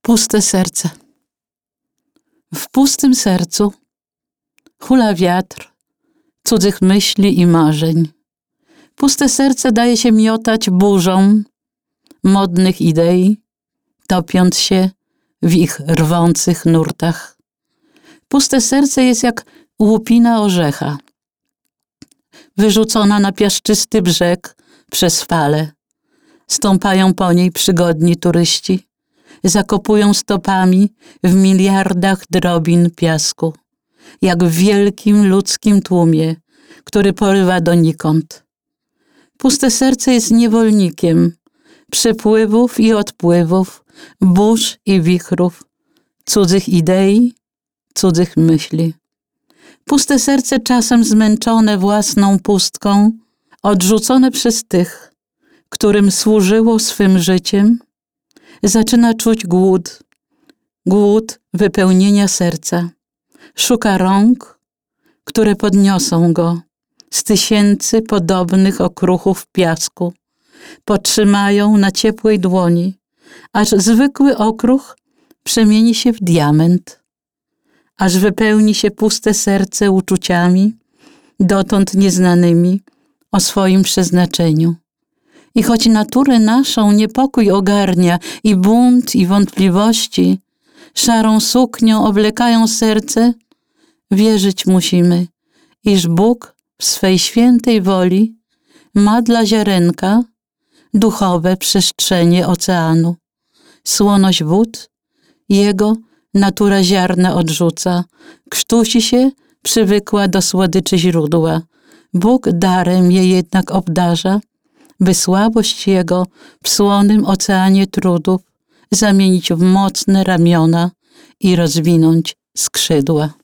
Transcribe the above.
Puste serce. W pustym sercu hula wiatr cudzych myśli i marzeń. Puste serce daje się miotać burzą modnych idei, topiąc się w ich rwących nurtach. Puste serce jest jak łupina orzecha, wyrzucona na piaszczysty brzeg przez fale. Stąpają po niej przygodni turyści, zakopują stopami w miliardach drobin piasku, jak w wielkim ludzkim tłumie, który porywa donikąd. Puste serce jest niewolnikiem przepływów i odpływów, burz i wichrów, cudzych idei, cudzych myśli. Puste serce czasem zmęczone własną pustką, odrzucone przez tych, którym służyło swym życiem, zaczyna czuć głód wypełnienia serca. Szuka rąk, które podniosą go z tysięcy podobnych okruchów piasku, podtrzymają na ciepłej dłoni, aż zwykły okruch przemieni się w diament, aż wypełni się puste serce uczuciami, dotąd nieznanymi o swoim przeznaczeniu. I choć naturę naszą niepokój ogarnia i bunt i wątpliwości szarą suknią oblegają serce, wierzyć musimy, iż Bóg w swej świętej woli ma dla ziarenka duchowe przestrzenie oceanu. Słoność wód jego natura ziarna odrzuca, krztusi się przywykła do słodyczy źródła. Bóg darem je jednak obdarza, by słabość jego w słonym oceanie trudów zamienić w mocne ramiona i rozwinąć skrzydła.